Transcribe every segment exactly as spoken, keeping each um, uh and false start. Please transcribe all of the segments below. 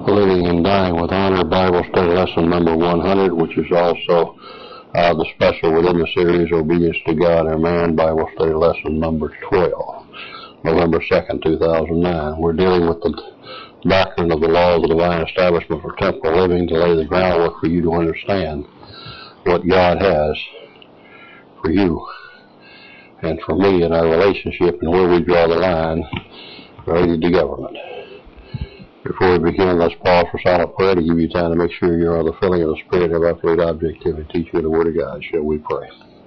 Living and Dying with Honor Bible Study Lesson number one hundred, which is also uh, the special within the series Obedience to God and Man Bible Study Lesson number twelve, November second, two thousand nine. We're dealing with the doctrine of the law of the divine establishment for temporal living to lay the groundwork for you to understand what God has for you and for me in our relationship and where we draw the line related to government. Before we begin, let's pause for silent prayer to give you time to make sure you're on the filling of the Spirit of absolute objectivity, teach you the Word of God. Shall we pray?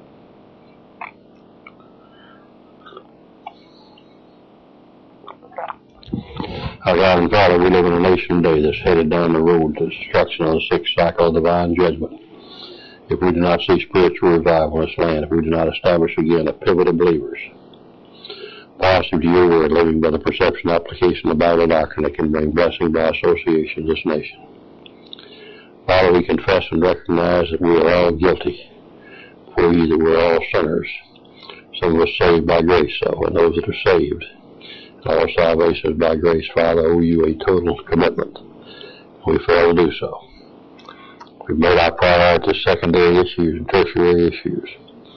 Our God and Father, we live in a nation today that's headed down the road to destruction on the sixth cycle of divine judgment. If we do not see spiritual revival in this land, if we do not establish again a pivot of believers, positive to your word, living by the perception and application of Bible doctrine that can bring blessing by association to this nation. Father, we confess and recognize that we are all guilty before you, that we're all sinners. Some of us saved by grace, so, and those that are saved, our salvation is by grace, Father, owe you a total commitment. We fail to do so. We've made our priorities secondary issues and tertiary issues.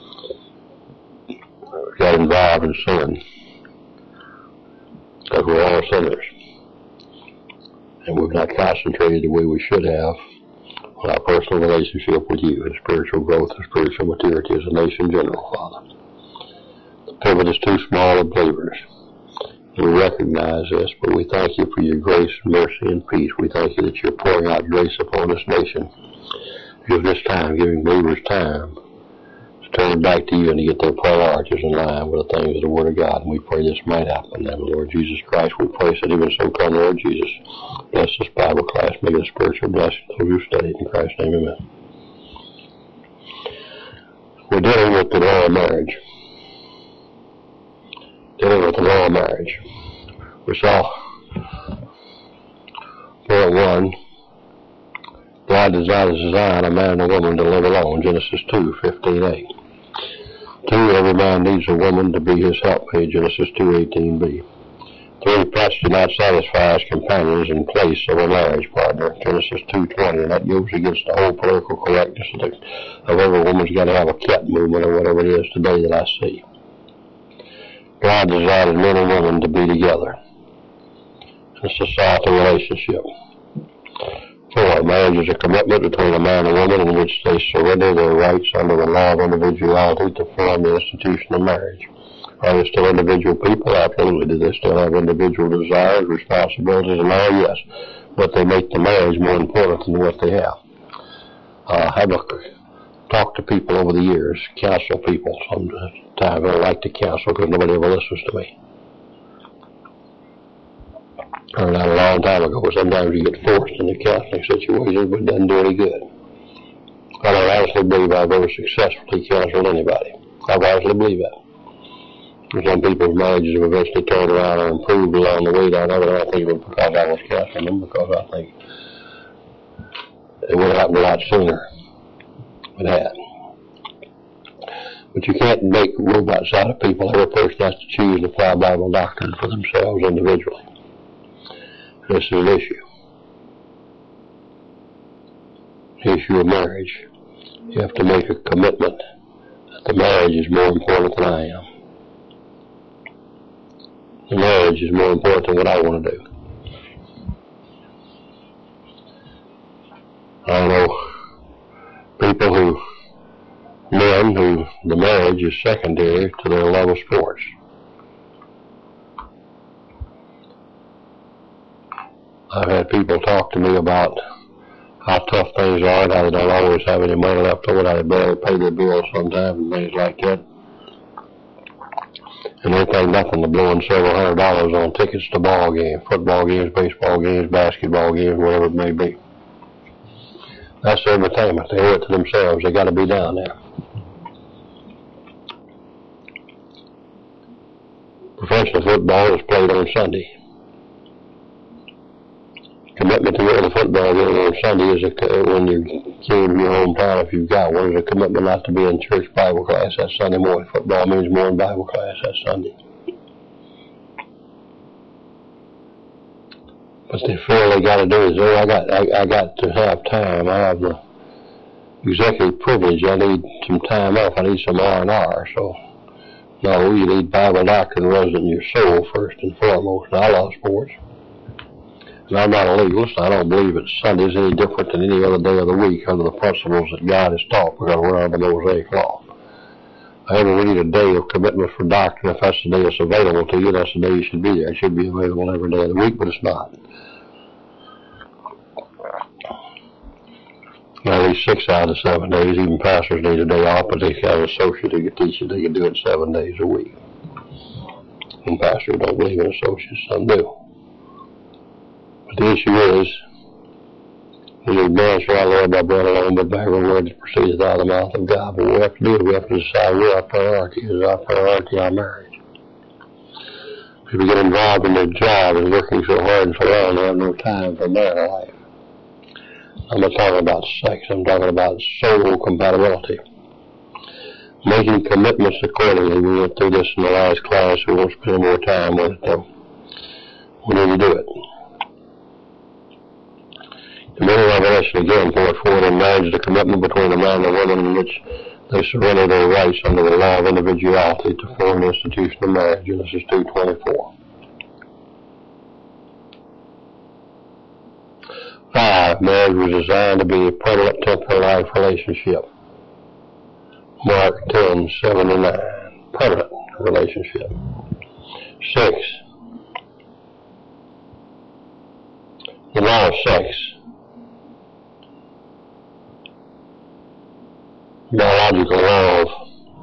We got involved in sin because we're all sinners. And we've not concentrated the way we should have on our personal relationship with you and spiritual growth and spiritual maturity as a nation in general, Father. The pivot is too small of believers. We recognize this, but we thank you for your grace, mercy, and peace. We thank you that you're pouring out grace upon this nation. Give this time, giving believers time to turn back to you and to get their priorities in line with the things of the Word of God. And we pray this might happen. In the name of the Lord Jesus Christ, we pray that even so come, Lord Jesus. Bless this Bible class. Make it a spiritual blessing to those who study it. In Christ's name, amen. We're dealing with the law of marriage. Dealing with the law of marriage. We saw point one, God designed to design a man and a woman to live alone, Genesis two, fifteen a. Two, every man needs a woman to be his helpmate, Genesis two, eighteen b. Three, plots do not satisfy his companions in place of a marriage partner, Genesis two, twenty, and that goes against the whole political correctness of, the, of every woman's got to have a cat movement or whatever it is today that I see. God designed men and women to be together. It's a societal relationship. Four, marriage is a commitment between a man and woman in which they surrender their rights under the law of individuality to form the institution of marriage. Are they still individual people? Absolutely. Do they still have individual desires, responsibilities, and all? Yes. But they make the marriage more important than what they have. Uh, I've talked to people over the years, counsel people. Sometimes I don't like to counsel because nobody ever listens to me. I learned that a long time ago. Sometimes you get forced into counseling situations, but it doesn't do any good. I don't honestly believe I've ever successfully counseled anybody. I honestly believe that. And some people's marriages have eventually turned around and improved along the way down there. I don't think it was because I was counseling them, because I think it would have happened a lot sooner. It had. But you can't make robots out of people. Every person has to choose and apply Bible doctrine for themselves individually. This is an issue. The issue of marriage. You have to make a commitment that the marriage is more important than I am. The marriage is more important than what I want to do. I know people who, men who the marriage is secondary to their love of sports. I've had people talk to me about how tough things are and how they don't always have any money left over, how they barely pay their bills sometimes and things like that. And they think nothing to blowing several hundred dollars on tickets to ball games, football games, baseball games, basketball games, whatever it may be. That's their entertainment. They owe it to themselves. They got to be down there. Professional football is played on Sunday. Commitment to go to the football game on Sunday is a, when you came to your hometown, if you've got one, is a commitment not to be in church Bible class that Sunday morning. Football means more in Bible class that Sunday. But they feel they got to do is, oh, I got, I, I got to have time. I have the executive privilege. I need some time off. I need some R and R. So, no, you need Bible doctrine resident in your soul first and foremost. And I love sports. And I'm not a legalist. I don't believe that Sunday's any different than any other day of the week under the principles that God has taught, because we're under the Mosaic law. However, we need a day of commitment for doctrine. If that's the day it's available to you, that's the day you should be there. It should be available every day of the week, but it's not. At least six out of the seven days. Even pastors need a day off, but they have an associate who can teach it. They can do it seven days a week. And pastors don't believe in associates. Some do. But the issue is, we need man shall not live by bread alone, but by every word that proceeds out of the mouth of God. But what we have to do is we have to decide where our priority is. Our priority, our marriage. People get involved in their job and working so hard and so long, they have no time for marital life. I'm not talking about sex. I'm talking about soul compatibility. Making commitments accordingly. We went through this in the last class. We won't spend more time on it, though. We need to do it. The book of Revelation again pours forward in marriage the commitment between the man and the woman in which they surrender their rights under the law of individuality to form the institution of marriage. Genesis two twenty-four. Five, marriage was designed to be a permanent temporal life relationship. Mark ten seventy-nine, permanent relationship. Six, the law of sex. Biological law of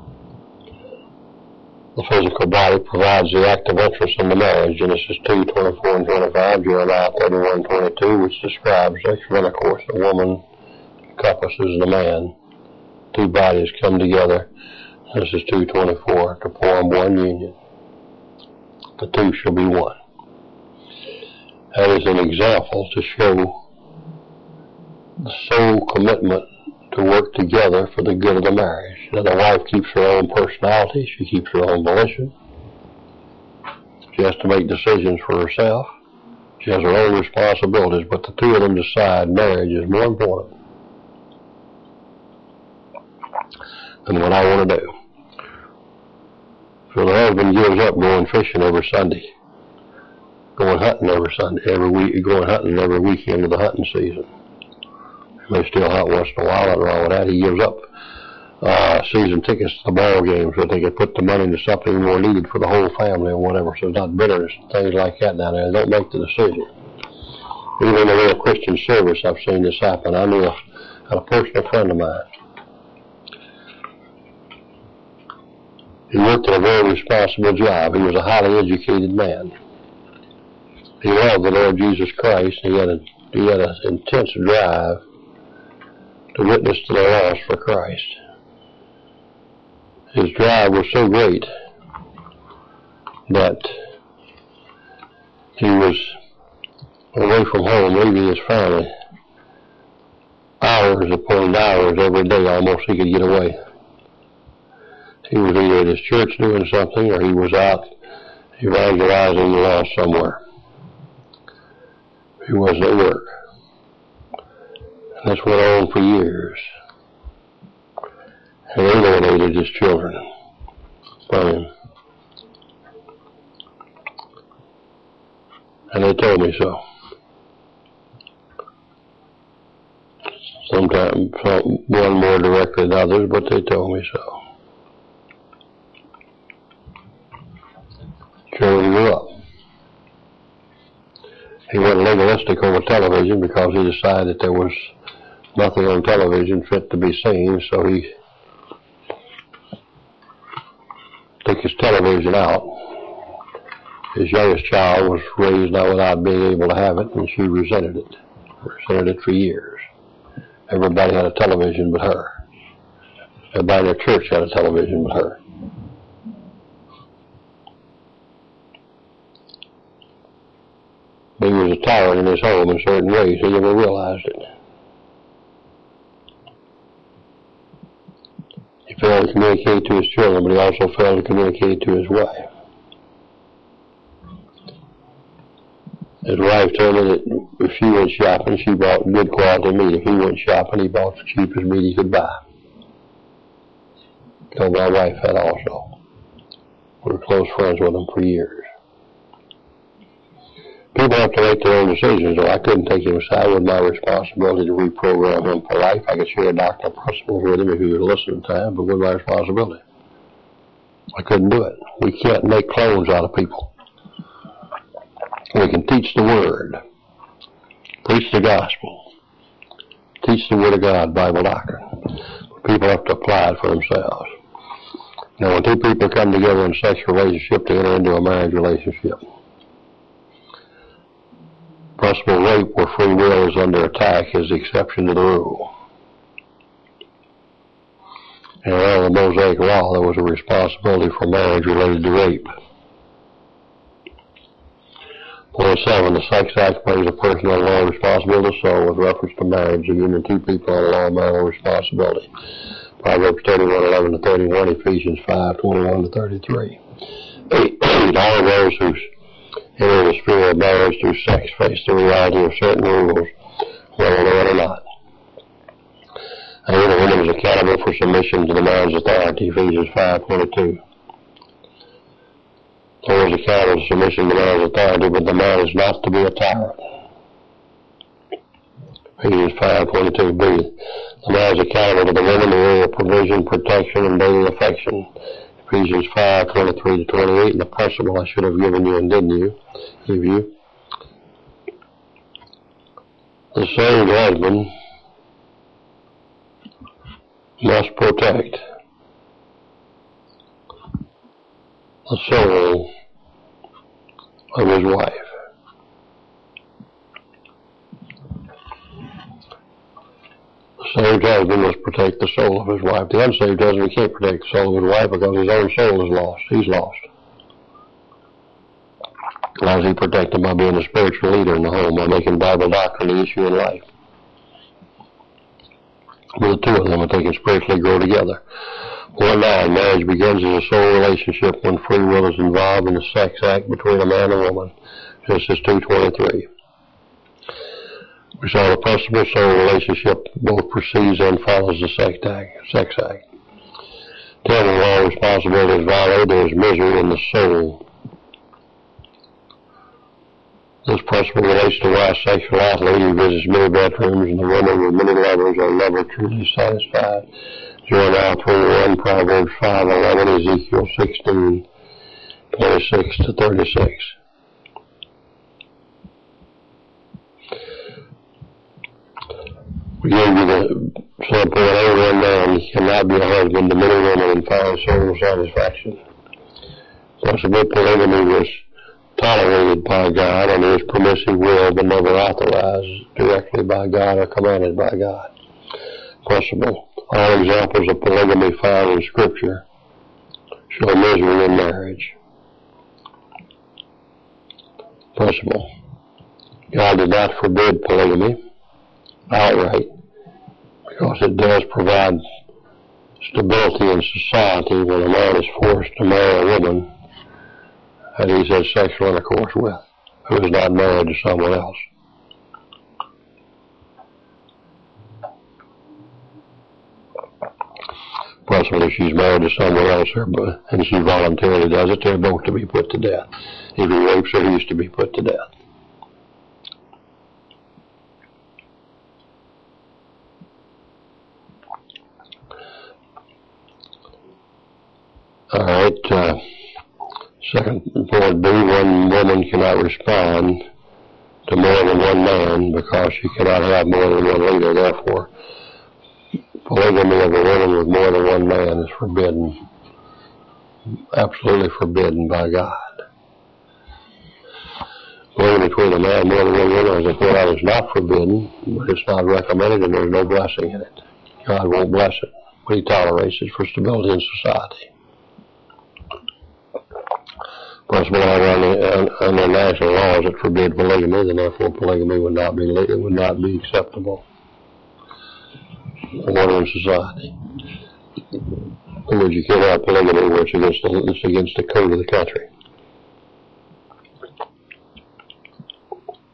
the physical body provides the active interest in the marriage. Genesis two twenty-four and twenty-five, Jeremiah thirty-one twenty-two, which describes sexual intercourse. The woman encompasses the man. Two bodies come together. Genesis two twenty-four, to form one union. The two shall be one. That is an example to show the sole commitment to work together for the good of the marriage. Now, the wife keeps her own personality. She keeps her own volition. She has to make decisions for herself. She has her own responsibilities, but the two of them decide marriage is more important than what I want to do. So the husband gives up going fishing every Sunday, going hunting every Sunday, every week, going hunting every weekend of the hunting season. He may still hunt once in a while, nothing wrong with that. He gives up uh, season tickets to the ball game so they can put the money into something more needed for the whole family or whatever. So it's not bitterness and things like that down there. They don't make the decision. Even in a real Christian service, I've seen this happen. I knew a, a personal friend of mine. He worked at a very responsible job. He was a highly educated man. He loved the Lord Jesus Christ. He had a, he had an intense drive to witness to the lost for Christ. His drive was so great that he was away from home, leaving his family hours upon hours every day. Almost he could get away. He was either at his church doing something, or he was out evangelizing the lost somewhere. He wasn't at work. And this went on for years. And he alienated his children from him. And they told me so. Sometimes one more directly than others, but they told me so. Children grew up. He went legalistic over television because he decided that there was nothing on television fit to be seen, so he took his television out. His youngest child was raised not without being able to have it, and she resented it. Resented it for years. Everybody had a television but her. Everybody in their church had a television but her. He was a tyrant in his home in certain ways. He never realized it. He failed to communicate to his children, but he also failed to communicate to his wife. His wife told me that if she went shopping, she bought good quality meat. If he went shopping, he bought the cheapest meat he could buy. Told my wife that also. We were close friends with him for years. People have to make their own decisions, though. I couldn't take him aside with my responsibility to reprogram him for life. I could share doctrinal principles with him if he would listen to them, but with my responsibility. I couldn't do it. We can't make clones out of people. We can teach the Word, preach the gospel, teach the Word of God, Bible doctrine. People have to apply it for themselves. Now, when two people come together in a sexual relationship to enter into a marriage relationship, possible rape where free will is under attack is the exception to the rule. And under the Mosaic Law, there was a responsibility for marriage related to rape. Point seven, the sex act plays a personal law responsibility, so with reference to marriage, the union of two people on a law of marital responsibility. Proverbs thirty-one, eleven to thirty-one, Ephesians five, twenty-one to thirty-three. Eight, all of those who enter the sphere of marriage through sex face the reality of certain rules, whether they are or not. And the woman is accountable for submission to the man's authority, Ephesians five, twenty-two. The woman is accountable for submission to the man's authority, but the man is not to be a tyrant. Ephesians five, twenty-two b. The man is accountable to the woman in the area of provision, protection, and daily affection. Ephesians five, twenty-three to twenty-eight, and the principle I should have given you and didn't you, give you. The saved husband must protect the soul of his wife. The saved husband must protect the soul of his wife. The unsaved husband can't protect the soul of his wife because his own soul is lost. He's lost. How does he protect him? By being a spiritual leader in the home, by making Bible doctrine the issue in life. Well, the two of them are taking spiritually grow together. one nine, marriage begins as a soul relationship when free will is involved in the sex act between a man and woman. Genesis two twenty-three. We saw the principal soul relationship both precedes and follows the sex act. Sex act. ten, when all responsibility is violated, there is misery in the soul. This principle relates to why a sexual athlete who visits many bedrooms and the woman with many lovers are never truly satisfied. Jeremiah three one, Proverbs five eleven, Ezekiel sixteen twenty-six to thirty-six. We gave you the sample that every one man cannot be a husband to many women and find soul satisfaction. Possible polygamy was tolerated by God and is permissive will but never authorized directly by God or commanded by God. Possible. All examples of polygamy found in Scripture show misery in marriage. Possible. God did not forbid polygamy outright because it does provide stability in society when a man is forced to marry a woman that he's had sexual intercourse with, who is not married to someone else. Possibly she's married to someone else, and she voluntarily does it, they're both to be put to death. If he rapes her, he's to be put to death. All right. Uh, second point B, one woman cannot respond to more than one man because she cannot have more than one leader. Therefore, polygamy of a woman with more than one man is forbidden, absolutely forbidden by God. Polygamy between a man and more than one woman, as I point out, is not forbidden, but it's not recommended and there's no blessing in it. God won't bless it, but he tolerates it for stability in society. Possible under, under national laws that forbid polygamy, then therefore polygamy would not be it would not be acceptable order in society. In other words, you can't have polygamy where it's against the, it's against the code of the country.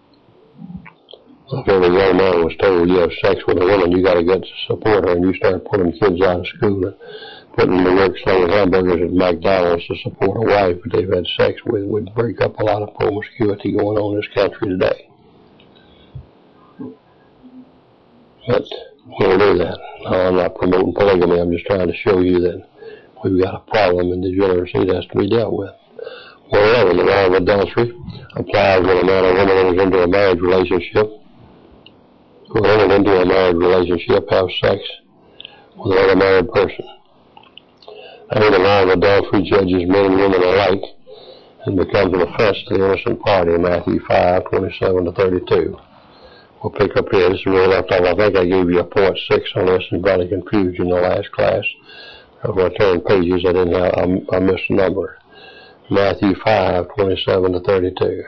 where the young man was told, you have sex with a woman, you got to get to support her, and you start pulling kids out of school and putting them to work selling hamburgers at McDonald's to support a wife that they've had sex with, would break up a lot of promiscuity going on in this country today. But we'll do that. No, I'm not promoting polygamy. I'm just trying to show you that we've got a problem in degeneracy that has to be dealt with. Moreover, the law of adultery applies when a man or woman enters into a marriage relationship, who entered into a marriage relationship, have sex with another married person. And the law of adultery judges men and women alike and becomes an offense to the innocent party, Matthew five, twenty-seven to thirty-two. We'll pick up here. This is where we left off. I think I gave you a point six on this and probably confused you in the last class. When I turned pages, I didn't have, I, I missed a number. Matthew five, twenty-seven to thirty-two.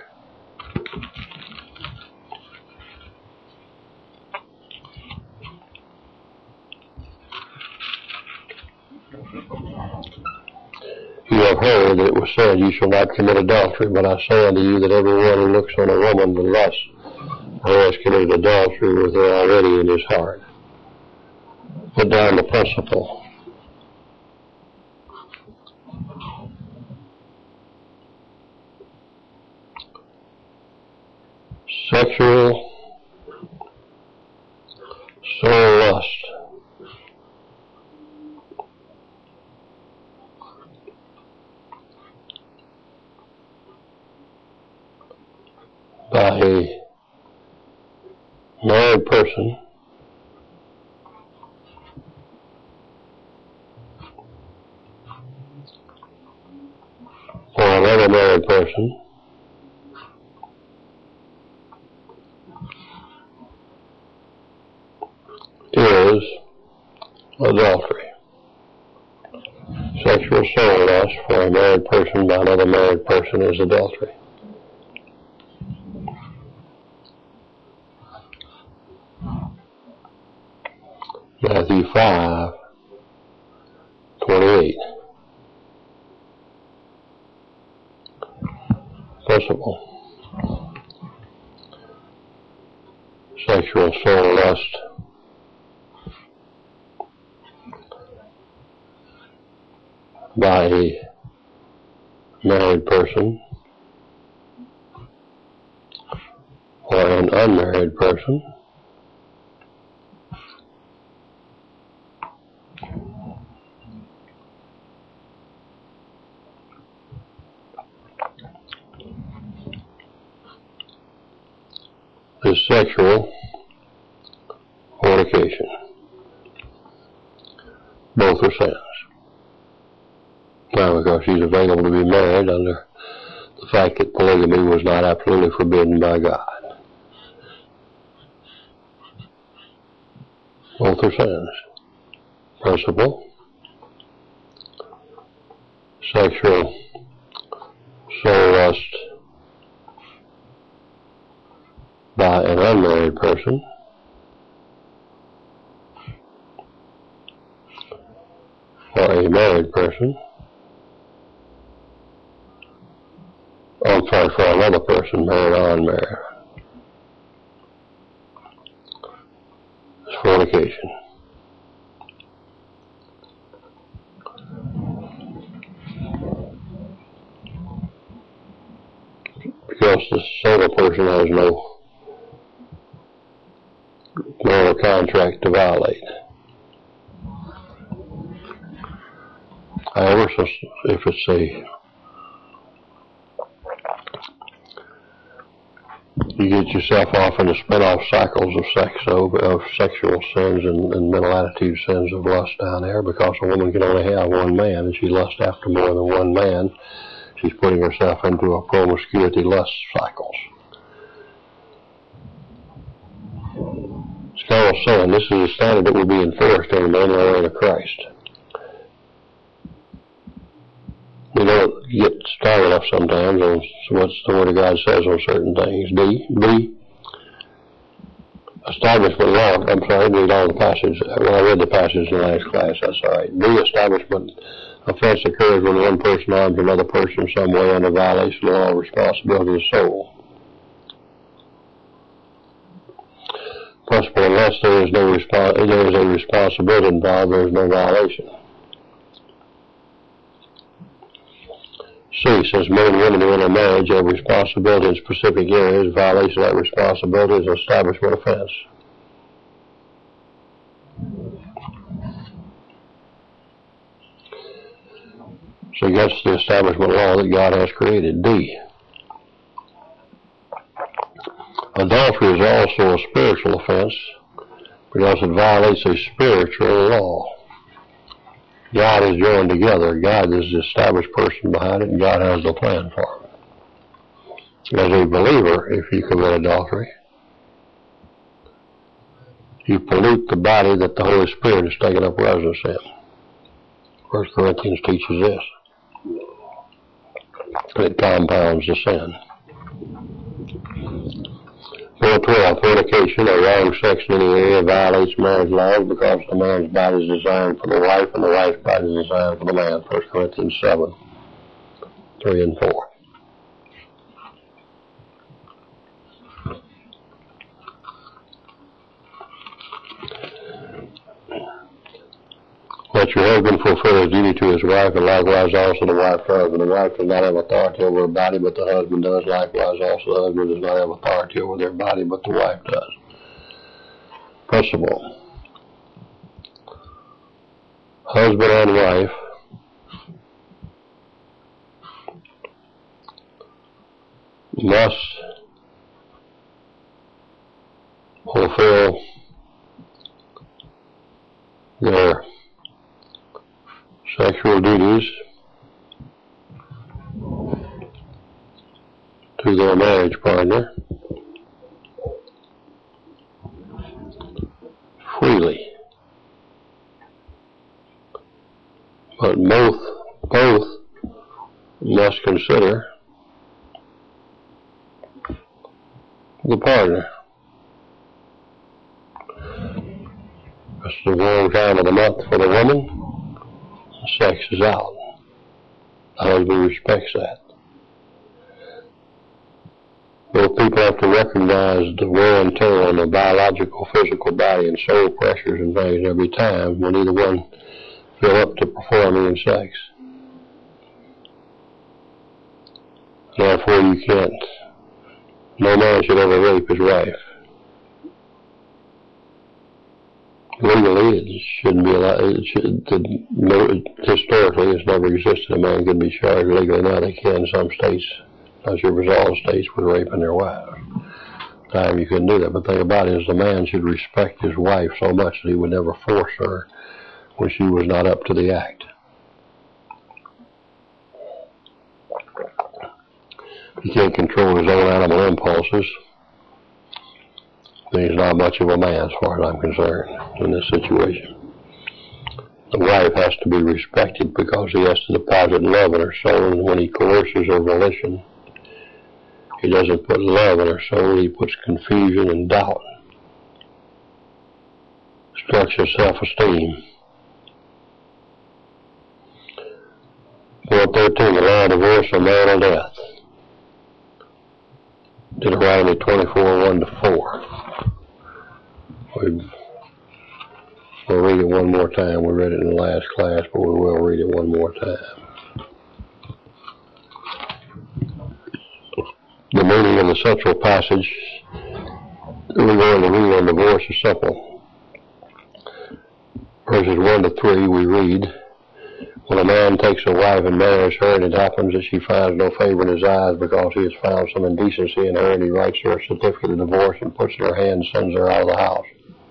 You have heard that it was said, you shall not commit adultery, but I say unto you that every one who looks on a woman with lust, who has committed adultery with her already in his heart. Put down the principle. Sexual soul lust. By a married person or another married person is adultery. Sexual soul lust for a married person by another married person is adultery. Matthew five, twenty-eight. Principle. Sexual soul lust by a married person or an unmarried person is sexual fornication. Both are sins. Now, because she's available to be married under the fact that polygamy was not absolutely forbidden by God. Both are sins. Principle, sexual soul lust by an unmarried person or a married person. I'm sorry, for another person, married or unmarried. It's fornication. Because the sober person has no moral contract to violate. However, if it's a you get yourself off into spin-off cycles of sex, of, of sexual sins and, and mental attitude sins of lust down there, because a woman can only have one man, and she lusts after more than one man. She's putting herself into a promiscuity lust cycles. It's called sin. This is a standard that will be enforced on men who are in Christ. We don't get strong enough sometimes on what the Word of God says on certain things. D. B. Establishment law. I'm sorry, I read all the passage. Well, I read the passage in the last class. That's all right. B. Establishment offense occurs when one person arms another person in some way under violation of all responsibility of the soul. Principle, unless there is no respons- there is a responsibility involved, there is no violation. C, since men and women who enter marriage have responsibility in specific areas, violation of that responsibility is an establishment offense. So against the establishment law that God has created. D, adultery is also a spiritual offense because it violates a spiritual law. God is joined together. God is the established person behind it, and God has the plan for it. As a believer, if you commit adultery, you pollute the body that the Holy Spirit has taken up residence in. First Corinthians teaches this. It compounds the sin. Number twelve, fornication or wrong sex in any area violates marriage laws because the man's body is designed for the wife and the wife's body is designed for the man. First Corinthians seven, three and four. Let your husband fulfill his duty to his wife, and likewise also the wife to her husband. The wife does not have authority over her body, but the husband does. Likewise also the husband does not have authority over their body, but the wife does. Principle. Husband and wife must fulfill their sexual duties to their marriage partner freely. But both, both must consider the partner. It's the warm time of the month for the woman. Sex is out. The husband respects that. Both people have to recognize the wear and tear on the biological, physical body and soul pressures and things every time when either one feel up to performing in sex. Therefore, you can't, no man should ever rape his wife. Legally, it shouldn't be allowed. It should, the, no, historically, it's never existed. A man can be charged legally. Now they can in some states. I'm sure it was all states with raping their wives. Time you couldn't do that. But the thing about it is the man should respect his wife so much that he would never force her when she was not up to the act. He can't control his own animal impulses. He's not much of a man as far as I'm concerned in this situation. The wife has to be respected because he has to deposit love in her soul, and when he coerces her volition, he doesn't put love in her soul, he puts confusion and doubt. Destruction of self-esteem. four thirteen, the law of divorce or marital death. Deuteronomy twenty-four, one to four. We've, we'll read it one more time. We read it in the last class, but we will read it one more time. The meaning of the central passage we're going to read on divorce is simple. Verses one to three we read, when a man takes a wife and marries her, and it happens that she finds no favor in his eyes because he has found some indecency in her, and he writes her a certificate of divorce and puts it in her hand and sends her out of the house.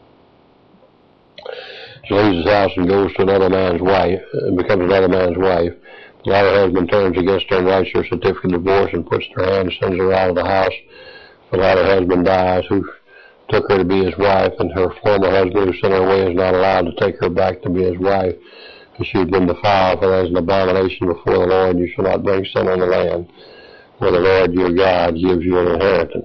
She leaves his house and goes to another man's wife, and becomes another man's wife. The latter husband turns against her and writes her a certificate of divorce and puts it in her hand and sends her out of the house. The latter husband dies, who took her to be his wife, and her former husband who sent her away is not allowed to take her back to be his wife. For she had been defiled, for that is an abomination before the Lord. You shall not bring sin on the land where the Lord your God gives you an inheritance.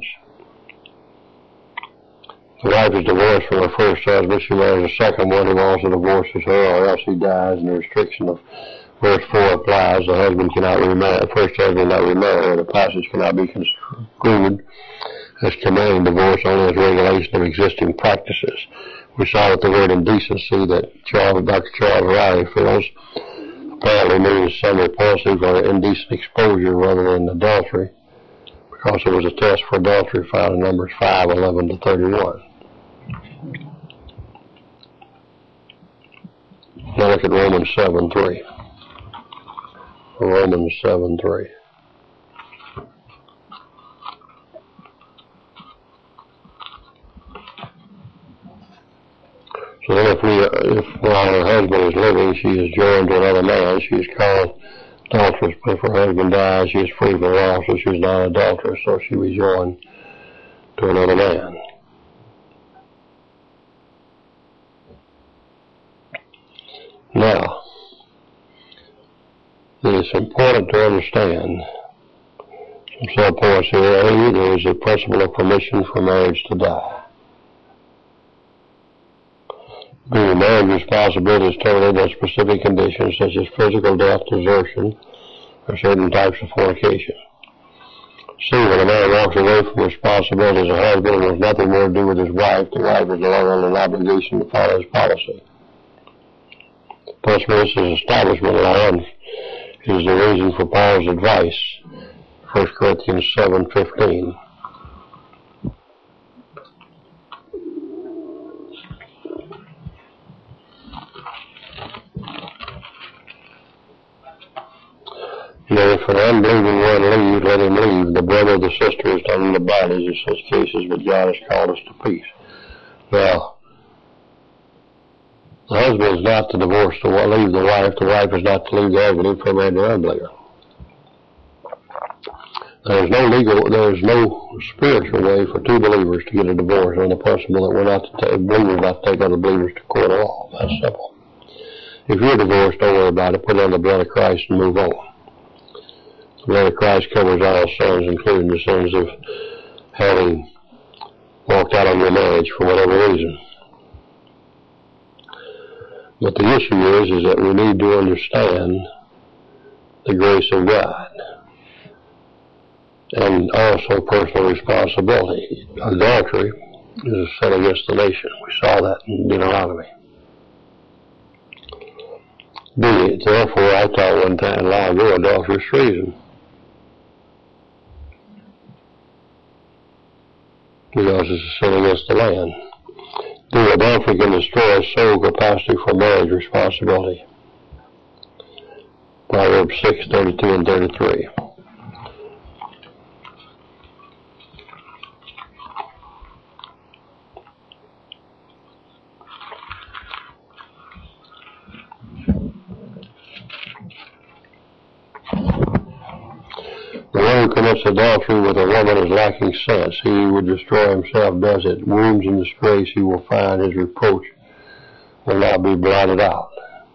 The wife is divorced from her first husband. She marries a second one who also divorces her, or else he dies, and the restriction of verse four applies. The husband cannot remarry, the first husband cannot remarry her. The passage cannot be construed as commanding divorce only as regulation of existing practices. We saw with the word indecency that Charles, Doctor Charles Riley feels apparently means some repulsive or indecent exposure rather than adultery, because it was a test for adultery found in Numbers five, eleven to thirty-one. Now look at Romans seven, three. Romans seven, three. So then if, we, if while her husband is living, she is joined to another man, she is called adulteress. But if her husband dies, she is free from law, so she is not an adulteress, so she was joined to another man. Now, it is important to understand some sub-points here. A, there is a principle of permission for marriage to die. B, marriage responsibility is terminated on specific conditions such as physical death, desertion, or certain types of fornication. C, when a man walks away from responsibility as a husband and has nothing more to do with his wife, the wife is no longer under an obligation to follow his policy. Thus, this is establishment law and is the reason for Paul's advice, First Corinthians seven, fifteen. Now, if an unbelieving one leaves, let him leave. The brother or the sister is not in the bodies in such cases, but God has called us to peace. Now, the husband is not to divorce to leave the wife. The wife is not to leave the husband if they married an unbeliever. There is no legal, there is no spiritual way for two believers to get a divorce on the principle that we're not to take, believers not to take other believers to court of law. That's simple. If you're divorced, don't worry about it. Put it on the blood of Christ and move on. The blood of Christ covers all sins, including the sins of having walked out on your marriage for whatever reason. But the issue is, is that we need to understand the grace of God and also personal responsibility. Adultery is a sin against the nation. We saw that in Deuteronomy. B, therefore, I taught one time long ago, adulterous treason. Because it's a sin against the land. The adultery can destroy soul capacity for marriage responsibility. Proverbs six, thirty-two and thirty-three. The one who commits adultery with a woman is lacking sense. He who would destroy himself does it. Wounds and disgrace he will find. His reproach will not be blotted out.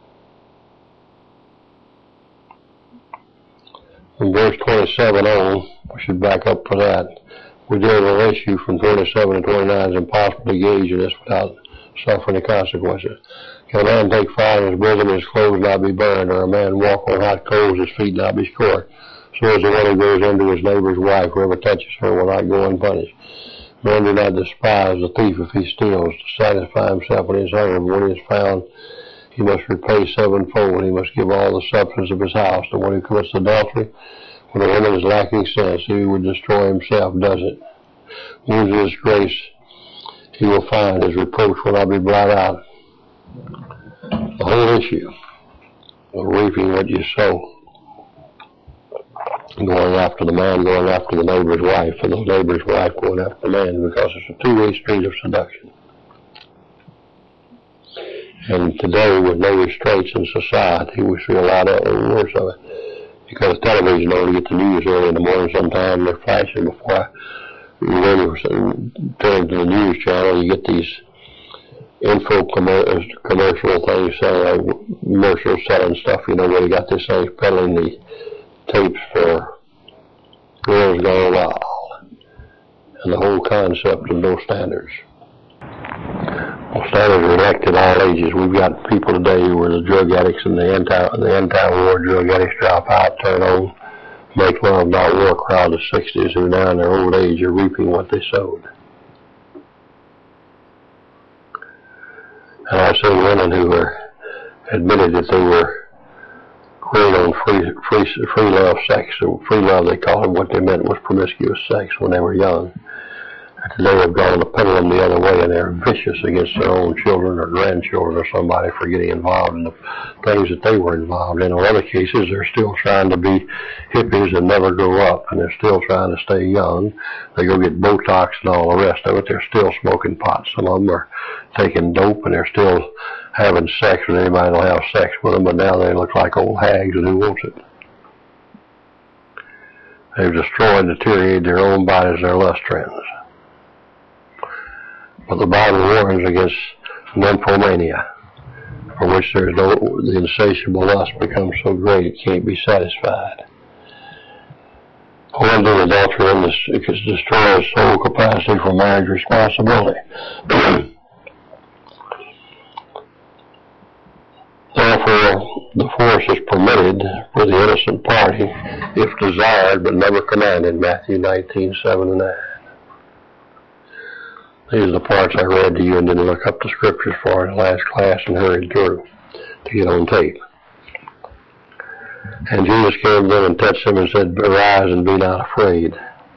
From verse twenty-seven on, we should back up for that. We deal with an issue from twenty-seven to twenty-nine. It's impossible to gauge in this without suffering the consequences. Can a man take fire in his bosom and his clothes not be burned, or a man walk on hot coals, his feet not be scorched? So is the one who goes into his neighbor's wife. Whoever touches her will not go unpunished. Men do not despise the thief if he steals, to satisfy himself in his hunger. But when he is found, he must repay sevenfold, and he must give all the substance of his house. The one who commits adultery, when a woman is lacking sense, he who would destroy himself does it. Wounds and disgrace he will find. His reproach will not be blotted out. The whole issue of reaping what you sow. Going after the man, going after the neighbor's wife, and the neighbor's wife going after the man, because it's a two-way street of seduction. And today, with no restraints in society, we see a lot of worse of it. Because television only get the news early in the morning sometime, they're flashing before I really turn to the news channel. You get these info commercial things, uh, commercials selling stuff, you know, where they got this thing peddling the tapes for girls gone wild, and the whole concept of no standards. Well, standards are elected at all ages. We've got people today who are the drug addicts and the anti the anti-war drug addicts drop out, turn on Make love, not war crowd of sixties who now in their old age are reaping what they sowed. And I've seen women who were admitted that they were great on free, free, free love sex. Free love, they called it, what they meant was promiscuous sex when they were young. And today they've gone to pendulum the other way, and they're vicious against their own children or grandchildren or somebody for getting involved in the things that they were involved in. In other cases, they're still trying to be hippies and never grow up, and they're still trying to stay young. They go get Botox and all the rest of it. They're still smoking pot. Some of them are taking dope, and they're still having sex with anybody that'll have sex with them, but now they look like old hags, and who wants it? They've destroyed and deteriorated their own bodies and their lust trends. But the Bible warns against nymphomania, for which there is no, the insatiable lust becomes so great it can't be satisfied. One thing adultery in this, it destroys soul capacity for marriage responsibility. Therefore, divorce is permitted for the innocent party if desired but never commanded, Matthew nineteen, seven and nine. These are the parts I read to you and didn't look up the scriptures for in the last class and hurried through to get on tape. And Jesus came to them and touched them and said, "Arise and be not afraid."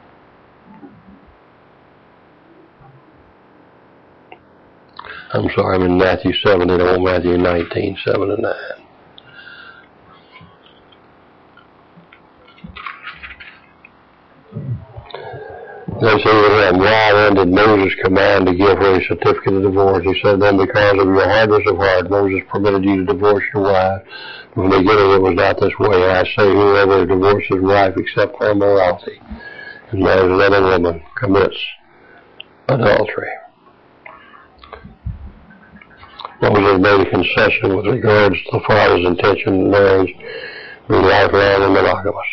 I'm sorry, I'm in Matthew seven and on Matthew nineteen, seven and nine. They say to him, "Why then did Moses command to give her a certificate of divorce?" He said, "Then because of your hardness of heart, Moses permitted you to divorce your wife. From the beginning it was not this way. And I say, whoever divorces his wife except for immorality and marries another woman commits adultery." Moses made a concession with regards to the father's intention in marriage being lifelong and monogamous.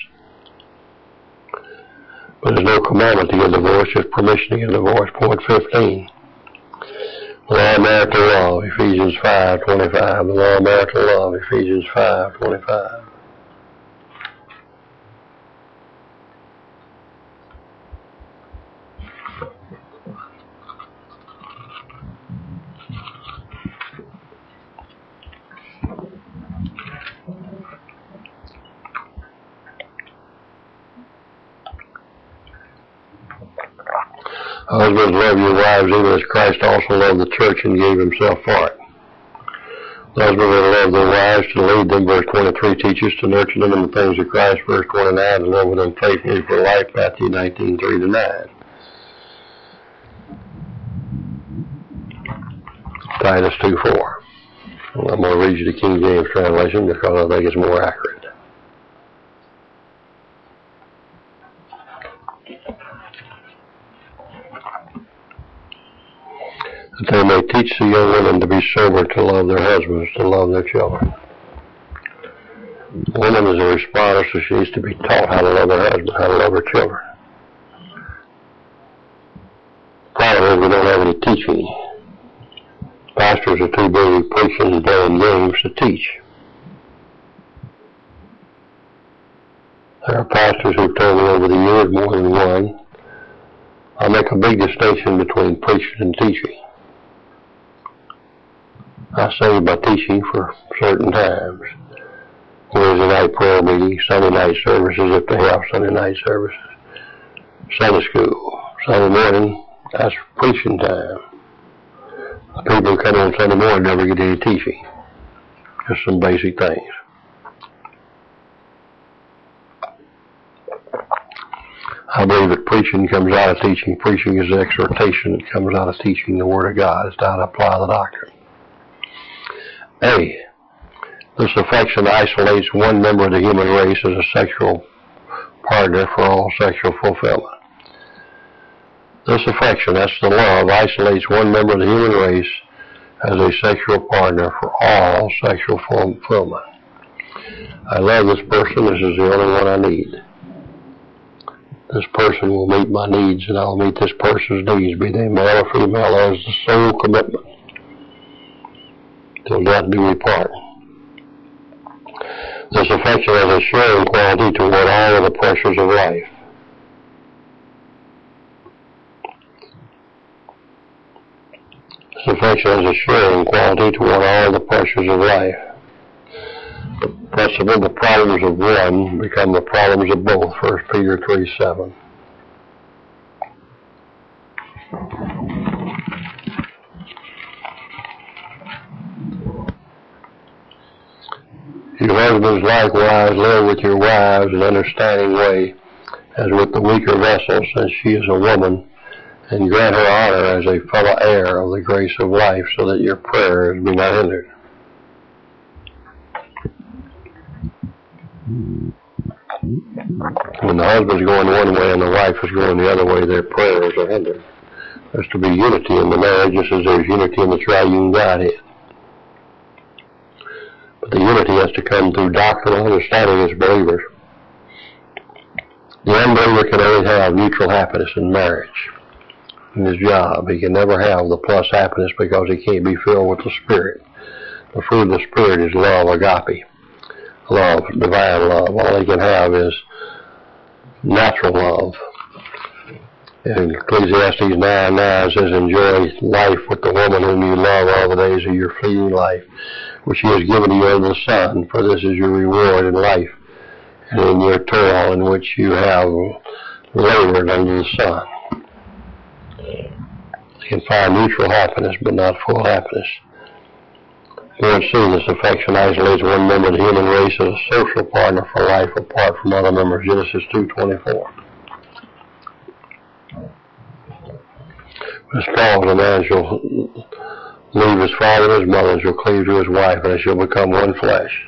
But there's no commandment to give divorce, just permission to give divorce. Point fifteen. The law of marital love, Ephesians five twenty-five. The law of marital love, Ephesians five twenty-five. Husbands, love your wives even as Christ also loved the church and gave himself for it. The husbands will love their wives to lead them, verse twenty-three, teaches to nurture them in the things of Christ, verse twenty-nine, to live with them faithfully for life, Matthew nineteen, three to nine. Titus two, four. Well, I'm going to read you the King James translation because I think it's more accurate. That they may teach the young women to be sober, to love their husbands, to love their children. The woman is a responder, so she needs to be taught how to love her husband, how to love her children. The problem is we don't have any teaching. Pastors are too busy preaching and playing games to teach. There are pastors who've told me over the years, more than one, I make a big distinction between preaching and teaching. I say by teaching for certain times. Wednesday night prayer meetings, Sunday night services if they have Sunday night services, Sunday school, Sunday morning, that's preaching time. The people who come on Sunday morning never get any teaching. Just some basic things. I believe that preaching comes out of teaching. Preaching is the exhortation that comes out of teaching the Word of God. It's how to apply the doctrine. A. This affection isolates one member of the human race as a sexual partner for all sexual fulfillment. This affection, that's the love, isolates one member of the human race as a sexual partner for all sexual fulfillment. I love this person. This is the only one I need. This person will meet my needs, and I'll meet this person's needs, be they male or female, as the sole commitment. Till death do we part. This affection has a sharing quality toward all of the pressures of life. This affection has a sharing quality toward all the pressures of life. The principle, the problems of one become the problems of both, First Peter three seven. You husbands likewise live with your wives in an understanding way, as with the weaker vessel, since she is a woman, and grant her honor as a fellow heir of the grace of life, so that your prayers be not hindered. When the husband's going one way and the wife is going the other way, their prayers are hindered. There's to be unity in the marriage, just as there's unity in the triune Godhead. But the unity has to come through doctrinal understanding as believers. The unbeliever can only have mutual happiness in marriage, in his job. He can never have the plus happiness because he can't be filled with the Spirit. The fruit of the Spirit is love, agape, love, divine love. All he can have is natural love. In Ecclesiastes nine nine says, enjoy life with the woman whom you love all the days of your fleeting life, which he has given you under the sun, for this is your reward in life, and in your toil in which you have labored under the sun. You can find mutual happiness, but not full happiness. You won't see this affection isolates one member of the human race as a social partner for life apart from other members, Genesis two twenty-four. This calls a man shall leave his father and his mother, and shall cleave to his wife, and they shall become one flesh.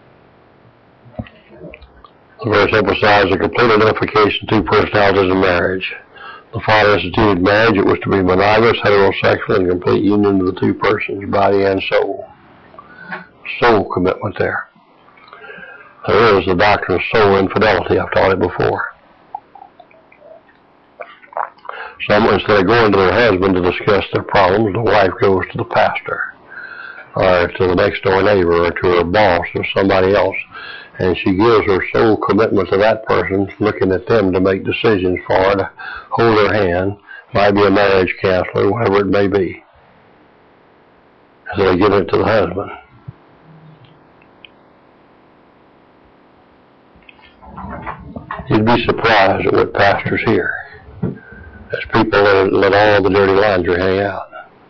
The verse emphasizes the complete identification of two personalities in marriage. The Father instituted marriage. It was to be monogamous, heterosexual, and complete union of the two persons, body and soul. Soul commitment there. There is the doctrine of soul infidelity. I've taught it before. Some, instead of going to their husband to discuss their problems, the wife goes to the pastor, or to the next door neighbor, or to her boss, or somebody else, and she gives her soul commitment to that person, looking at them to make decisions for her, to hold her hand, might be a marriage counselor, whatever it may be. So they give it to the husband. You'd be surprised at what pastors hear. There's people that let all the dirty laundry hang out.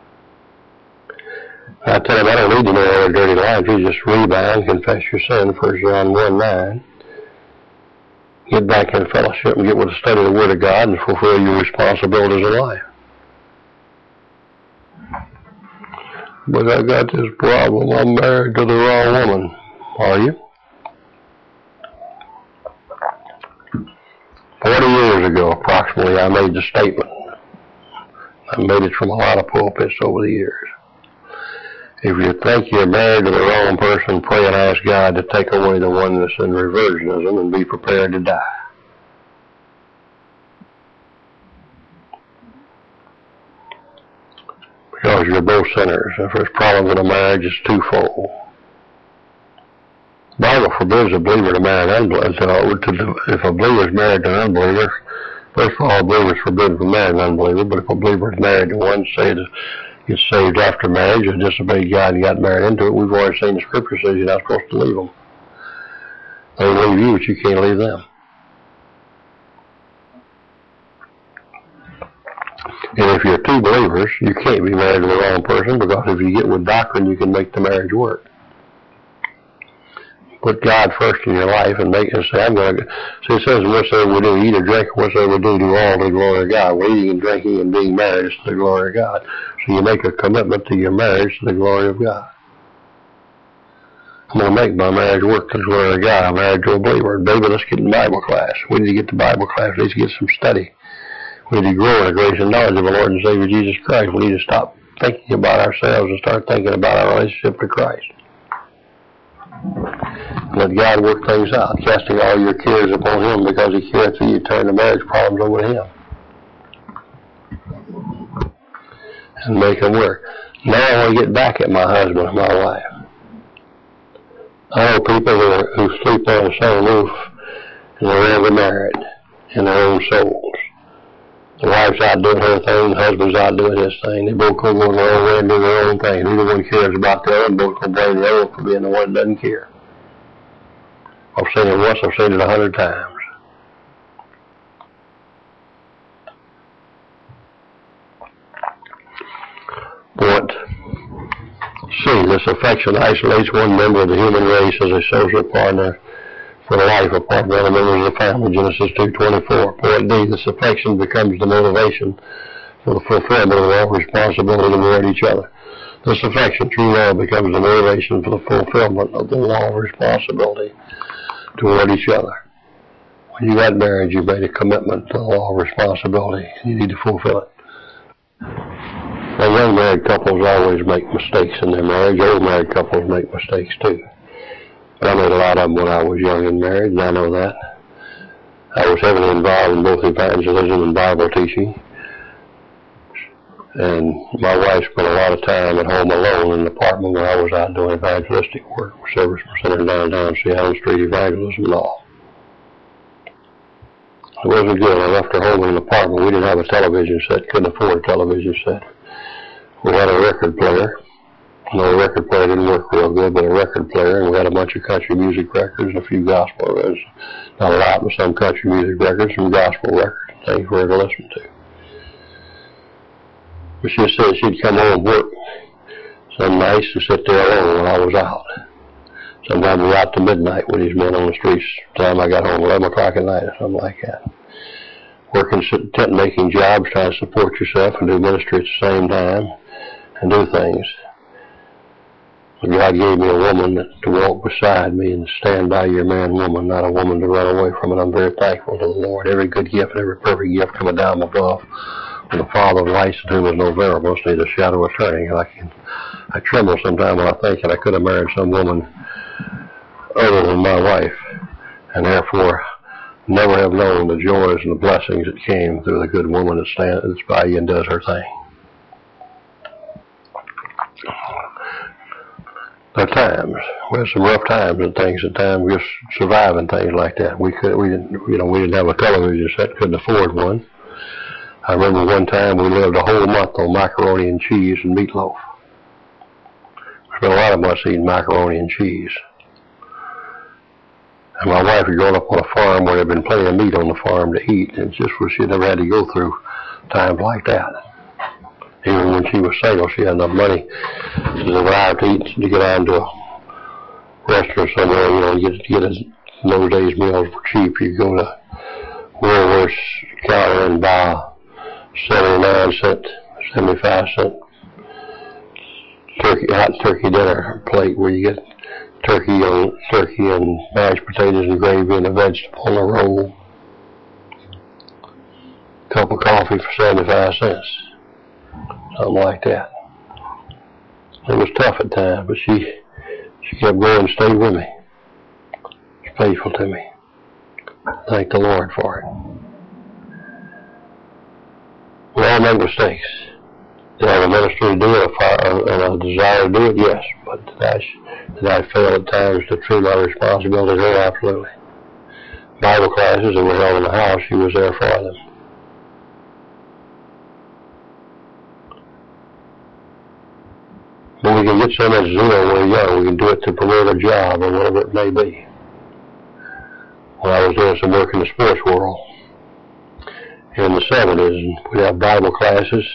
I tell them, I don't need to know all the dirty laundry. Just rebound, confess your sin, First John one nine. Get back in fellowship and get with the study of the Word of God and fulfill your responsibilities in life. But I got this problem. I'm married to the wrong woman. Are you? Forty years ago, approximately, I made the statement. I made it from a lot of pulpits over the years. If you think you're married to the wrong person, pray and ask God to take away the oneness and reversionism and be prepared to die. Because you're both sinners. If there's problems in a marriage, it's twofold. The Bible forbids a believer to marry an unbeliever. If a believer is married to an unbeliever, first of all, a believer is forbidden from marrying an unbeliever, but if a believer is married to one, say that gets saved after marriage or disobeyed God and got married into it, we've already seen the Scripture says you're not supposed to leave them. They leave you, but you can't leave them. And if you're two believers, you can't be married to the wrong person, because if you get with doctrine, you can make the marriage work. Put God first in your life and make and say, I'm going to. See, it says, whatsoever we do, eat or drink, or whatsoever we do, do all to the glory of God. Well, eating and drinking and being married is to the glory of God. So you make a commitment to your marriage to the glory of God. I'm going to make my marriage work to the glory of God. I'm married to a believer. Baby, let's get in Bible class. We need to get to Bible class. We need to get some study. We need to grow in the grace and knowledge of our Lord and Savior Jesus Christ. We need to stop thinking about ourselves and start thinking about our relationship with Christ. Let God work things out, casting all your cares upon Him, because He cares for you. Turn the marriage problems over to Him and make them work. Now I want to get back at my husband and my wife. I know people who, are, who sleep on the same roof and they're ever married in their own souls. The wife's out doing her thing, the husband's out doing his thing. They both go going their own way and do their own thing. Neither one cares about the other, and both go blame the other for being the one that doesn't care. I've seen it once, I've seen it a hundred times. Point C. This affection isolates one member of the human race as a social partner for life apart from other members of the family. Genesis two twenty-four. Point D. This affection becomes the motivation for the fulfillment of all responsibility toward each other. This affection, true love, becomes the motivation for the fulfillment of the law of responsibility toward each other. When you got married, you made a commitment to the law of responsibility, and you need to fulfill it. Now, young married couples always make mistakes in their marriage. Old married couples make mistakes too. But I made a lot of them when I was young and married, and I know that. I was heavily involved in both evangelism and Bible teaching. And my wife spent a lot of time at home alone in an apartment when I was out doing evangelistic work with Service Center downtown Seattle Street Evangelism and all. It wasn't good. I left her home in an apartment. We didn't have a television set, couldn't afford a television set. We had a record player. No, the record player didn't work real good, but a record player, and we had a bunch of country music records and a few gospel records. Not a lot, but some country music records, some gospel records, things for her to listen to. But she said she'd come home and work some nights and sit there alone when I was out. Sometimes we were out to midnight with these men on the streets. By the time I got home, eleven o'clock at night or something like that. Working tent making jobs, trying to support yourself and do ministry at the same time and do things. But God gave me a woman to walk beside me and stand by your man woman, not a woman to run away from. And I'm very thankful to the Lord. Every good gift and every perfect gift coming down above from the Father of lights, in whom is no variable, neither shadow of turning. And I can, I tremble sometimes when I think that I could have married some woman other than my wife, and therefore never have known the joys and the blessings that came through the good woman that stands by you and does her thing. There are times, we had some rough times and things at times, just surviving things like that. We could, we didn't, you know, we didn't have a television set, couldn't afford one. I remember one time we lived a whole month on macaroni and cheese and meatloaf. We spent a lot of months eating macaroni and cheese. And my wife had grown up on a farm where there had been plenty of meat on the farm to eat, and it's just where she never had to go through times like that. Even when she was single, she had enough money to survive to eat, to get on to a restaurant somewhere, you know, get, get a, in those days meals were cheap. You go to Woolworth's counter and buy seventy-nine cent, seventy-five cent turkey, hot turkey dinner plate where you get turkey on turkey and mashed potatoes and gravy and a vegetable on a roll. Cup of coffee for seventy-five cents. Something like that. It was tough at times, but she she kept going and stayed with me. She was faithful to me. Thank the Lord for it. We all make mistakes. Did I have a ministry to do it and a desire to do it? Yes. But did I, did I fail at times to treat my responsibilities? Oh, absolutely. Bible classes that were held in the house, she was there for them. But we can get so much zeal when we're young. We can do it to promote a job or whatever it may be. When I was doing some work in the sports world in the seventies, and we'd have Bible classes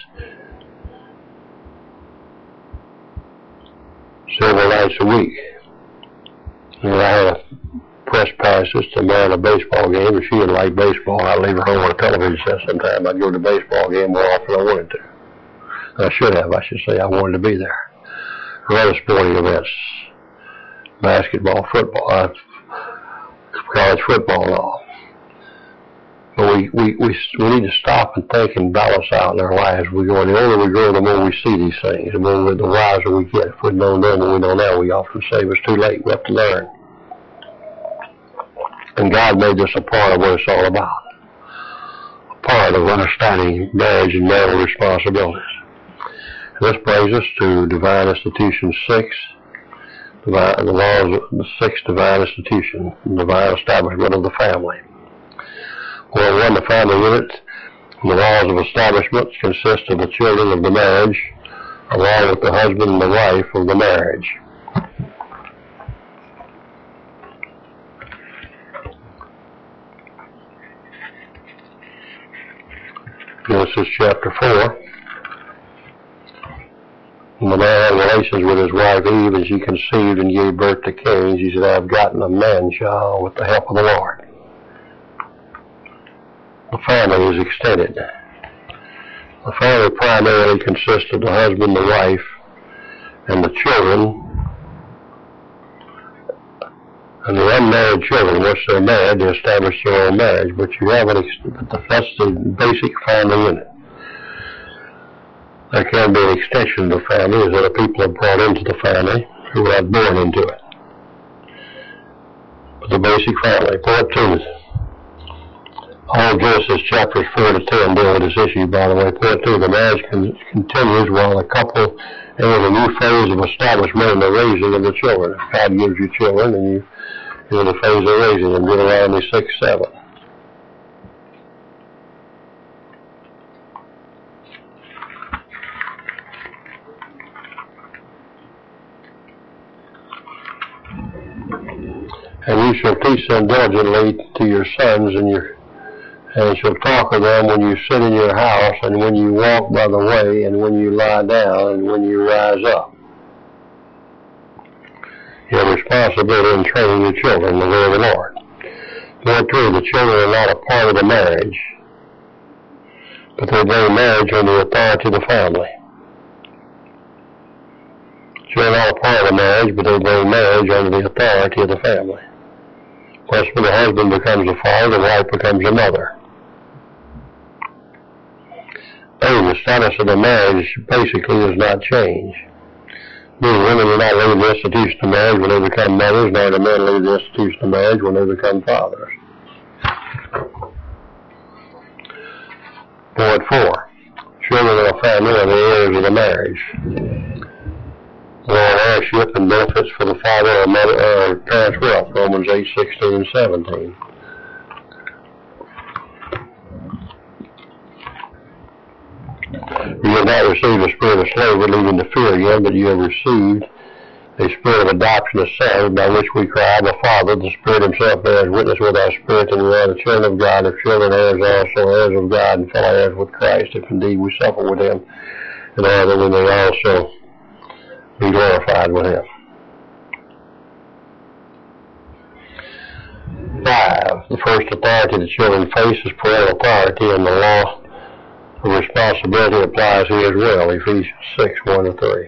several nights a week. And I had a press passes to man a baseball game, and she didn't like baseball. I'd leave her home on a television set sometime. I'd go to the baseball game more often than I wanted to. And I should have, I should say. I wanted to be there. Or other sporting events, basketball, football, uh, college football and all. But we, we, we, we need to stop and think and balance out in our lives. We go, the older we grow, the more we see these things. The more, the wiser we get. If we'd known then what we know now, we often say it's too late. We have to learn. And God made this a part of what it's all about. A part of understanding marriage and marital responsibilities. This brings us to Divine Institution six, The, the laws, the sixth divine institution, the divine establishment of the family. Well, one, the family unit, the laws of establishment consist of the children of the marriage, along with the husband and the wife of the marriage. Genesis chapter four. When the man had relations with his wife Eve, and she conceived and gave birth to Cain, she said, I have gotten a man-child with the help of the Lord. The family is extended. The family primarily consists of the husband, the wife, and the children. And the unmarried children, once they're married, they establish their own marriage. But you have an ex- that's the basic family unit. There can be an extension of the family, as other people are brought into the family who are not born into it. But the basic family. Point two. All Genesis chapters four to ten deal with this issue, by the way. Point two, the marriage con- continues while the couple enters a new phase of establishment and the raising of the children. God gives you children, and you you're in the phase of raising them. Deuteronomy six seven. And you shall teach them diligently to your sons, and your and shall talk of them when you sit in your house, and when you walk by the way, and when you lie down, and when you rise up. You have responsibility in training your children in the way of the Lord. Point three, the children are not a part of the marriage, but they bring marriage under the authority of the family. Children are not a part of the marriage, but they bring marriage under the authority of the family. Thus, when the husband becomes a father, the wife becomes a mother. And the status of the marriage basically does not change. Meaning women do not leave the institution of marriage when they become mothers, nor do men leave the institution of marriage when they become fathers. Point four. Children in a family are the heirs of the marriage. Law of heirship and benefits for the father or mother or parents' wealth. Romans eight sixteen and seventeen. You have not received a spirit of slavery leading to fear again, but you have received a spirit of adoption as sons, by which we cry, Abba, Father. The Spirit himself bears witness with our spirit, and we are the children of God, if children, heirs also, heirs of God, and fellow heirs with Christ, if indeed we suffer with him, in order that we may also be glorified with him. Five. The first authority the children face is parental authority, and the law of responsibility applies here as well, Ephesians six, one to three.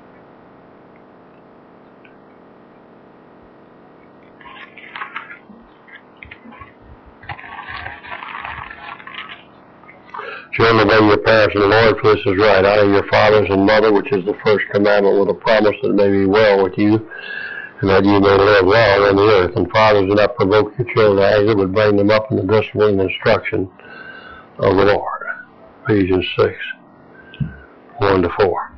Children, obey your parents in the Lord, for this is right. Honor your fathers and mother, which is the first commandment, with a promise that it may be well with you, and that you may live long on the earth. And fathers, do not provoke your children to anger, but bring them up in the discipline and instruction of the Lord. Ephesians six, one to four.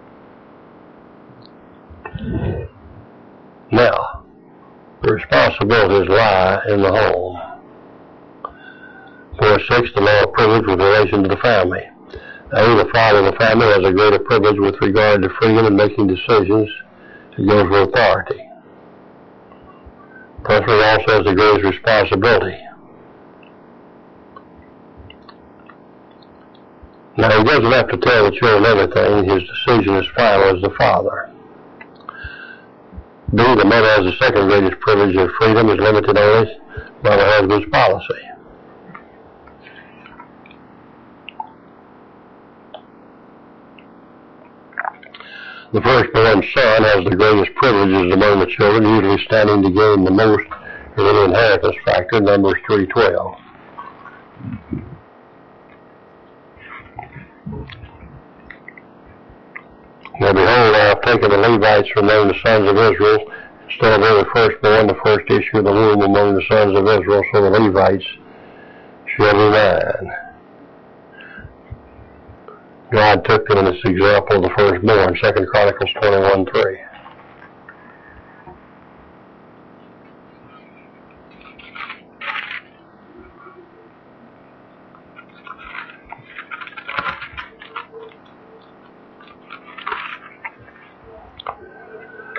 Now, the responsibilities lie in the home. Point six, the law of privilege with relation to the family. A, the father of the family has a greater privilege with regard to freedom in making decisions. It goes with authority. The husband also has the greatest responsibility. Now, he doesn't have to tell the children everything. His decision is final as the father. B, the mother has the second greatest privilege of freedom, is limited only by the husband's policy. The firstborn son has the greatest privileges among the children, usually standing to gain the most in an inheritance factor, Numbers three twelve. Now behold, I have taken the Levites from among the sons of Israel, instead of every firstborn, the first issue of the womb among the sons of Israel, so the Levites shall be mine. God took them in this example of the firstborn, Second Chronicles twenty-one three.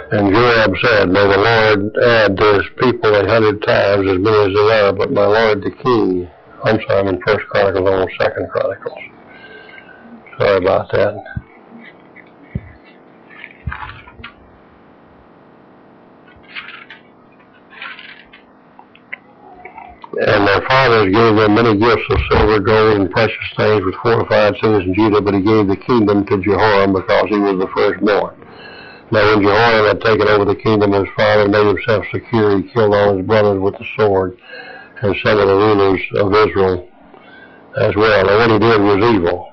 And Joab said, May the Lord add to his people a hundred times as many as they are, but my Lord the king. I'm sorry, I'm in First Chronicles, almost Second Chronicles. Sorry about that. And their fathers gave them many gifts of silver, gold, and precious things with fortified cities in Judah, but he gave the kingdom to Jehoram because he was the firstborn. Now when Jehoram had taken over the kingdom of his father and made himself secure, he killed all his brothers with the sword, and some of the rulers of Israel as well. And what he did was evil.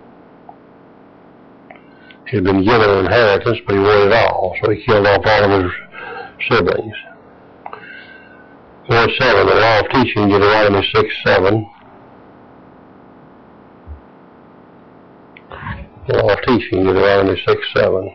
He had been given an inheritance, but he wanted it all, so he killed off all of his siblings. Verse seven, the law of teaching, Deuteronomy six seven. The law of teaching, Deuteronomy six seven.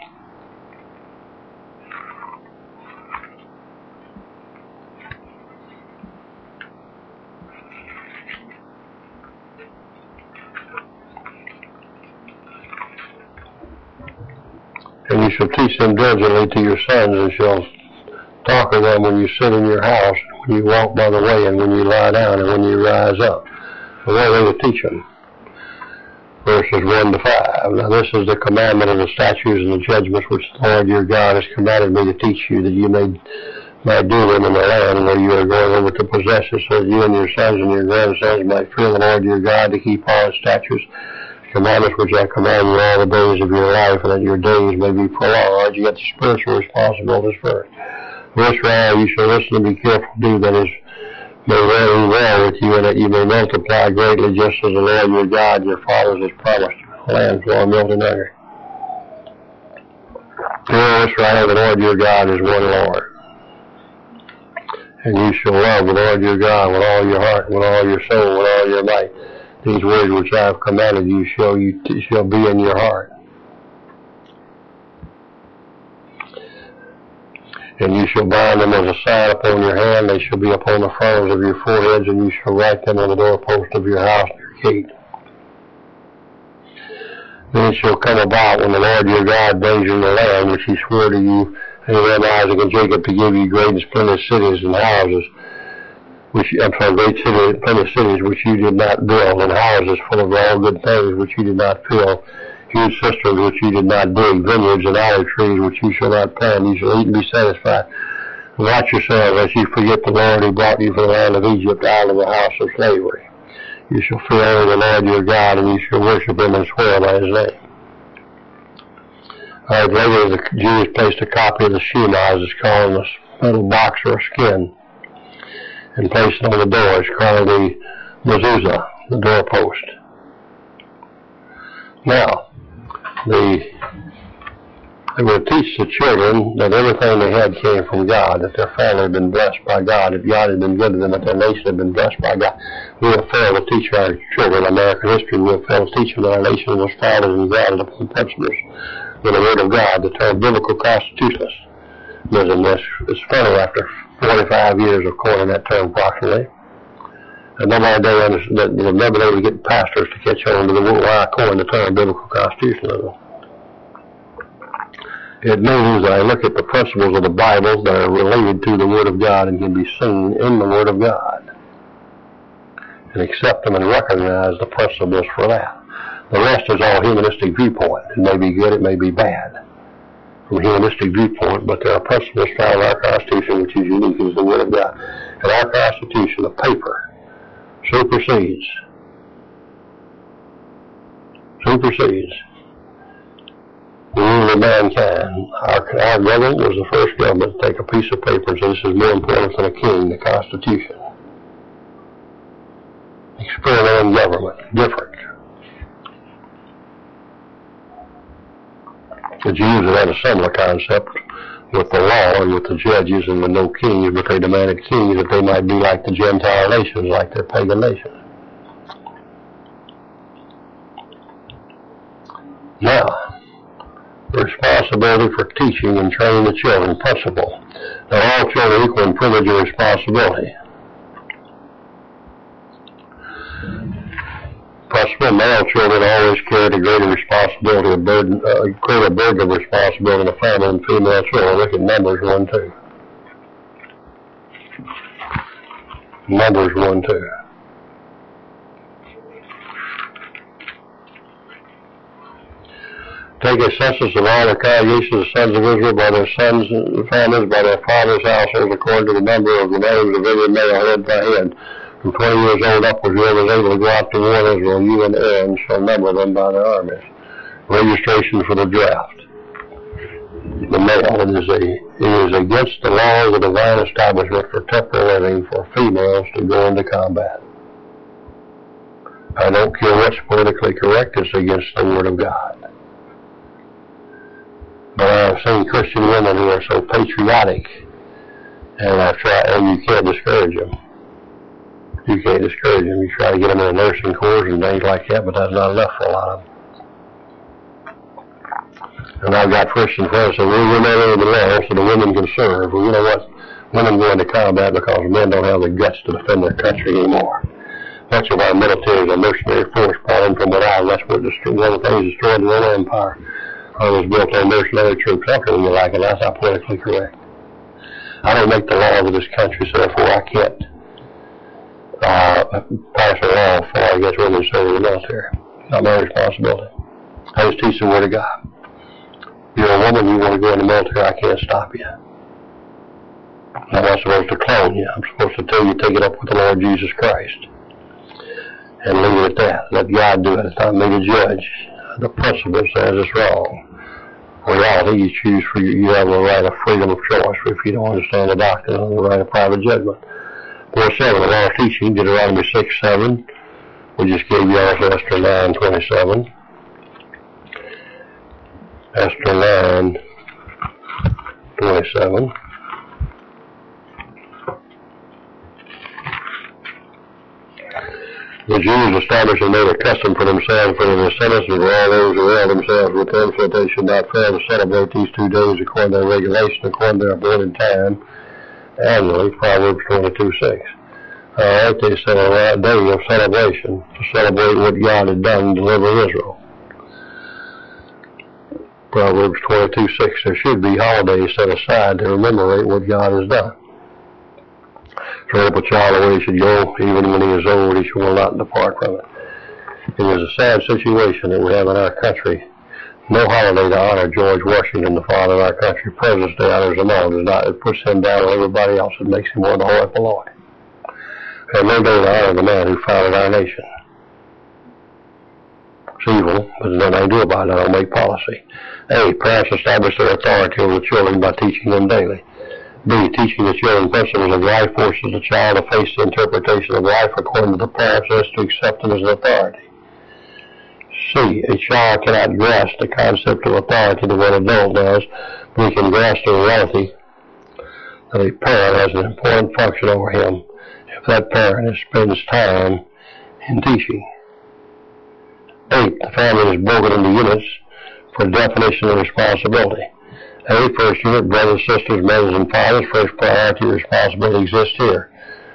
And you shall teach them diligently to your sons, and shall talk of them when you sit in your house, when you walk by the way, and when you lie down, and when you rise up. So what are they to teach them? Verses one to five. Now this is the commandment of the statutes and the judgments which the Lord your God has commanded me to teach you, that you may, may do them in the land where you are going over to possess it, so that you and your sons and your grandsons might fear the Lord your God, to keep all his statutes, commandments which I command you all the days of your life, and that your days may be prolonged. You get the spiritual responsibilities first. Israel, you shall listen and be careful to do that is may very well with you, and that you may multiply greatly, just as the Lord your God, your fathers, has promised you. Land flowing milk and honey. Hear, Israel, the Lord your God is one Lord. And you shall love the Lord your God with all your heart, with all your soul, with all your might. These words which I have commanded you shall, you t- shall be in your heart. And you shall bind them as a sign upon your hand. They shall be upon the fronts of your foreheads, and you shall write them on the doorpost of your house and your gate. Then it shall come about, when the Lord your God brings you in the land which he swore to you, Abraham, Isaac, and Jacob, to give you great and splendid cities and houses, which, I'm sorry, great cities, plenty cities which you did not build, and houses full of all good things which you did not fill, huge cisterns which you did not dig, vineyards and olive trees which you shall not plant. You shall eat and be satisfied. Watch yourselves lest you forget the Lord who brought you from the land of Egypt out of the house of slavery. You shall fear the Lord your God, and you shall worship him and swear by his name. All right, later the Jews placed a copy of the Shema, as it's called, in a metal box or a skin, and placed it on the door. It's called the mezuzah, the doorpost. Now, the, they would teach the children that everything they had came from God, that their family had been blessed by God, that God had been good to them, that their nation had been blessed by God. We have failed to teach our children American history. We have failed to teach them that our nation was founded and guided upon principles with the Word of God, the term biblical constitutionalism. It's funny, after forty-five years of coining that term approximately, and nobody that will never be able to get pastors to catch on to the why I coined the term biblical constitutionalism. It means that I look at the principles of the Bible that are related to the Word of God and can be seen in the Word of God, and accept them and recognize the principles for that. The rest is all humanistic viewpoint. It may be good, it may be bad from a humanistic viewpoint, but there are principles found in our Constitution which is unique as the Word of God. And our Constitution, the paper, supersedes, supersedes the rule of mankind. Our, our government was the first government to take a piece of paper and say this is more important than a king, the Constitution. Experimental government, different. The Jews had had a similar concept with the law and with the judges and with no kings, but they demanded kings that they might be like the Gentile nations, like their pagan nations. Now, the responsibility for teaching and training the children, principle. Now, all children are equal in privilege and responsibility. responsible. Male children always carry the greater responsibility of burden, uh, greater burden of responsibility in the family than female children. Look at Numbers one two. Numbers one two. Take a census of all the congregation of the sons of Israel by their sons and families, by their fathers' households, according to the number of the names of every male head by head. From twenty years old upwards, whoever is able to go out to war in Israel, you and Aaron shall number them by their armies. Registration for the draft. The male, it is, a, it is against the law of the divine establishment for temporal living for females to go into combat. I don't care what's politically correct, it's against the Word of God. But I've seen Christian women who are so patriotic, and I've tried, and you can't discourage them. You can't discourage them. You try to get them in a nursing course and things like that, but that's not enough for a lot of them. And I've got Christian friends that say, well, we're not under the law, so the women can serve. Well, you know what? Women go into combat because men don't have the guts to defend their country anymore. Much of our military is a mercenary force brought in from without. That's what destroyed, one of the things destroyed the Roman Empire. I was built on mercenary troops. How can you like it? That's not politically correct. I don't make the laws of this country, so therefore I can't uh, pass a law for I guess women serving in the military. It's not my responsibility. I just teach the Word of God. You're a woman, you want to go in the military, I can't stop you. I'm not supposed to clone you. I'm supposed to tell you to take it up with the Lord Jesus Christ. And leave it at that. Let God do it. It's not me to judge. The principle says it's wrong. Reality, you choose for you, you have a right of freedom of choice if you don't understand the doctrine and the right of private judgment. Four seven, the law of teaching, Deuteronomy six seven. We just gave you also Esther nine twenty-seven. Esther nine twenty-seven. The Jews established and made a custom for themselves, for their descendants, and for all those who held themselves with them, so that they should not fail to celebrate these two days according to their regulation, according to their appointed time, annually, Proverbs twenty-two six. All right, they set a day of celebration to celebrate what God had done in delivering Israel. Proverbs twenty-two six. There should be holidays set aside to commemorate what God has done. Train up a child the way he should go, even when he is old, he will not depart from it. It is a sad situation that we have in our country. No holiday to honor George Washington, the father of our country. President's Day honors them all. It, not, it puts him down on everybody else. It makes him one of the hoi polloi. And no day to honor the man who founded our nation. It's evil, but there's nothing I can do about it. I don't make policy. A, parents establish their authority over the children by teaching them daily. B, teaching the children principles of life forces the child to face the interpretation of life according to the parents as to accept them as an authority. C, a child cannot grasp the concept of authority the way an adult does, but he can grasp the reality that a parent has an important function over him if that parent spends time in teaching. Eight, the family is broken into units for definition of responsibility. A, first unit, brothers, sisters, mothers, and fathers. First priority responsibility exists here.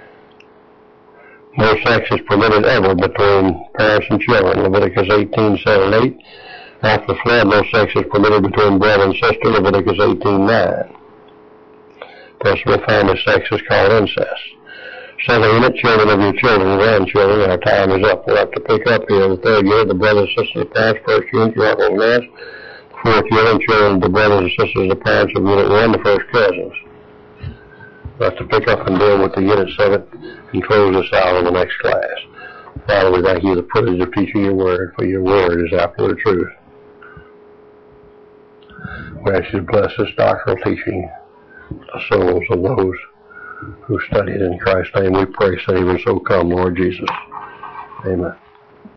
No sex is permitted ever between parents and children. Leviticus eighteen seven and eight. After the flood, no sex is permitted between brother and sister. Leviticus eighteen nine. Personal family sex is called incest. Second unit, children of your children, grandchildren. Our time is up. We'll have to pick up here. The third unit, the brothers, sisters, the parents. First unit, your uncles and aunts. Fourth unit, children of the brothers and sisters, the parents of unit one, the first cousins. We'll have to pick up and deal with the unit seven and close this out in the next class. Father, we thank you for the privilege of teaching your word, for your word is absolute truth. We ask you to bless this doctrinal teaching, the souls of those who study it in Christ's name. We pray, save and so come, Lord Jesus. Amen.